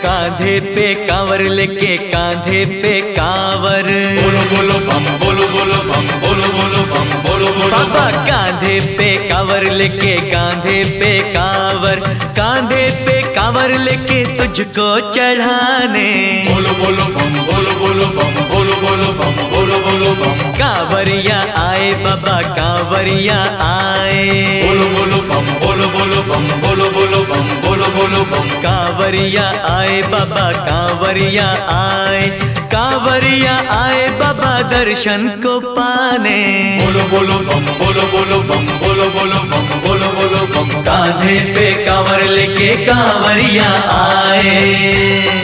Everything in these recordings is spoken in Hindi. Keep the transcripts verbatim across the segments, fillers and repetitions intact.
कांधे पे कांवर लेके कांधे पे कांवर, बोलो बोलो बम बोलो बोलो बम बोलो बोलो बम बोलो बोलो बाबा कांधे पे कांवर लेके कांधे पे कांवर, कांधे पे कांवर लेके तुझको चढ़ाने, बोलो बोलो बम बोलो बोलो बम बोलो बोलो बम बोलो बोलो बम। कांवरिया आए बाबा कांवरिया आए, बोलो बोलो बम बोलो बोलो बम बोलो बोलो बम बोलो बोलो बम। कांवरिया आए बाबा कांवरिया आए, कांवरिया आए बाबा दर्शन को पाने, बोलो बोलो बम बोलो बोलो बम बोलो बोलो बम बोलो बोलो बम। कांधे पे कांवर लेके कांवरिया आए।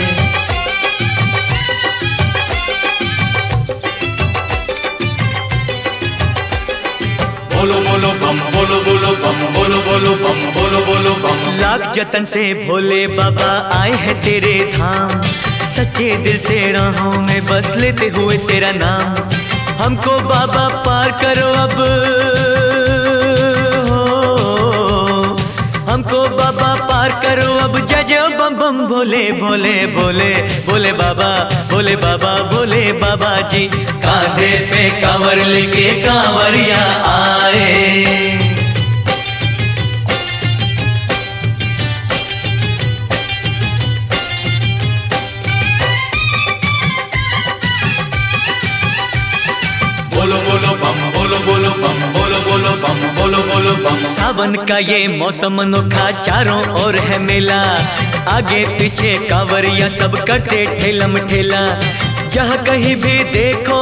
बोलो बोलो बम बोलो बोलो बम बोलो बोलो बम बोलो बोलो बम। लाख जतन से भोले बाबा आए हैं तेरे धाम, सच्चे दिल से राहों में बस लेते हुए तेरा नाम, हमको बाबा पार करो अब हो, हमको बाबा पार करो अब, जय जय बम बम भोले भोले भोले भोले बाबा भोले बाबा भोले बाबा जी। कांधे पे कांवर लेके कांवरिया आए, बोलो बोलो बम बोलो बोलो बम बोलो बोलो बम बोलो बोलो बम। सावन का ये मौसम अनोखा, चारों ओर है मेला, आगे पीछे कांवरिया सब कटे ठेलम ठेला, जहाँ कहीं भी देखो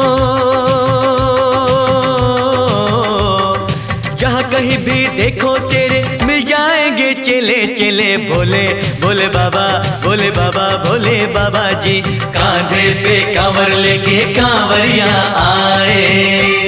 जहाँ कहीं भी देखो तेरे मिल जाएंगे चेले चेले, भोले भोले बाबा भोले बाबा भोले बाबा जी। कांधे पे कांवर लेके कांवरिया आए,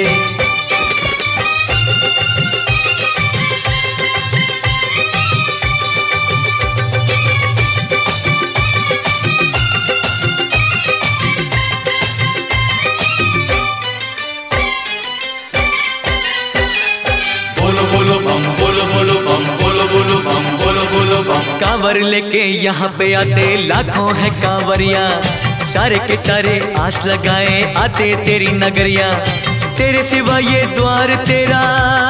बोलो बोलो बम बोलो बोलो बम बोलो बोलो बम बोलो बोलो बम। कांवर लेके यहाँ पे आते लाखों है कांवरिया, सारे के सारे आस लगाए आते तेरी नगरिया, तेरे सिवा ये द्वार तेरा,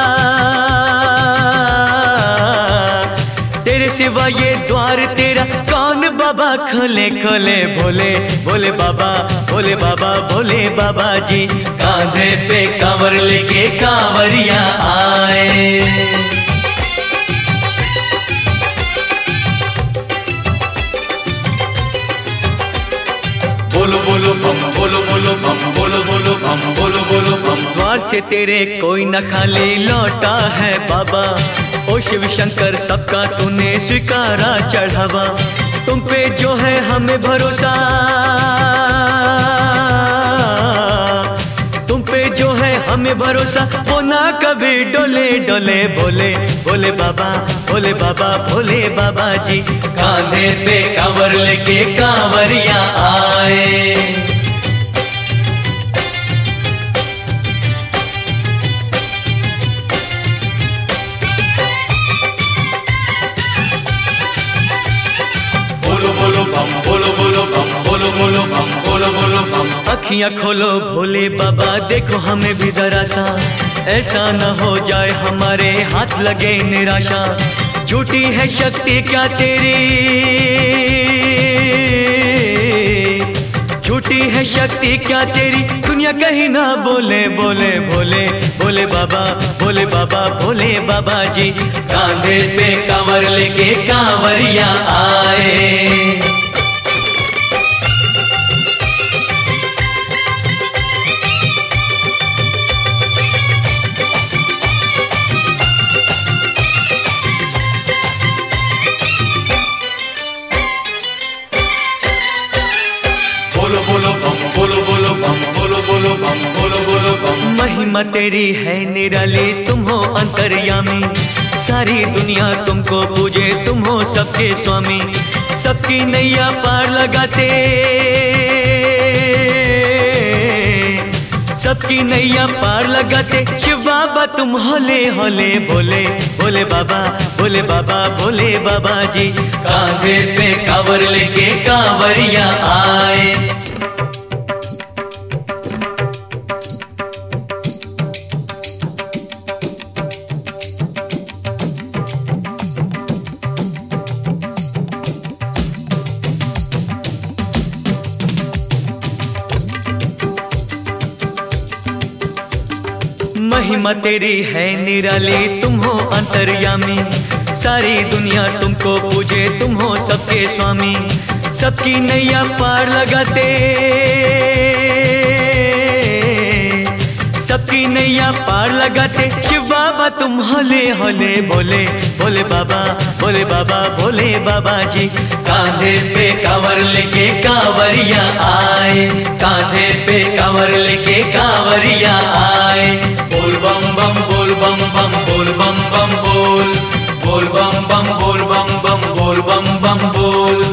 तेरे सिवा ये द्वार तेरा कौन बाबा खोले खोले, भोले भोले बाबा भोले बाबा भोले बाबा जी। कांधे पे कांवर लेके कांवरिया आए, बोलो बोलो बम बोलो बोलो बम बोलो बोलो बम बोलो बोलो बम। द्वार से तेरे कोई न खाली लौटा है बाबा, ओ शिव शंकर सबका तूने स्वीकारा चढ़ावा, तुम पे जो है हमें भरोसा, तुम पे जो है हमें भरोसा, वो ना कभी डोले डोले, भोले भोले बाबा भोले बाबा भोले बाबा जी। कांधे पे कांवर लेके कांवरिया आए, बोलो बोलो बम बोलो बोलो बम बोलो बोलो बम बोलो बोलो बम। अखियां खोलो भोले बाबा देखो हमें भी जरा सा, ऐसा न हो जाए हमारे हाथ लगे निराशा, झूठी है शक्ति क्या तेरी, झूठी है शक्ति क्या तेरी, दुनिया कहीं ना बोले बोले भोले भोले बाबा भोले बाबा भोले बाबा जी। कांधे पे कांवर लेके कांवरिया आए, बोलो बोलो बम बोलो बोलो बम बोलो बोलो बम बोलो बोलो बम। महिमा तेरी है निराली, तुम हो अंतर्यामी, सारी दुनिया तुमको पूजे, तुम हो सबके स्वामी, सबकी नैया पार लगाते, सबकी नैया पार लगाते शिव बाबा तुम होले होले भोले भोले बाबा भोले बाबा भोले बाबा जी। कांधे पे कांवर लेके कांवरिया आए। महिमा तेरी है निराली तुम हो अंतर्यामी, सारी दुनिया तुमको पूजे तुम हो सबके स्वामी। सबकी नैया पार लगाते सबकी नैया पार लगाते शिव बाबा तुम होले होले भोले भोले बाबा भोले बाबा भोले बाबा जी। कांधे पे कांवर लेके कांवरिया आए। कांधे पे कांवर लेके कांवरिया आए। बोल बम बम बोल बम बम बोल बम बम बोल बोल बम बम बोल बम बम बोल बम बम बोल।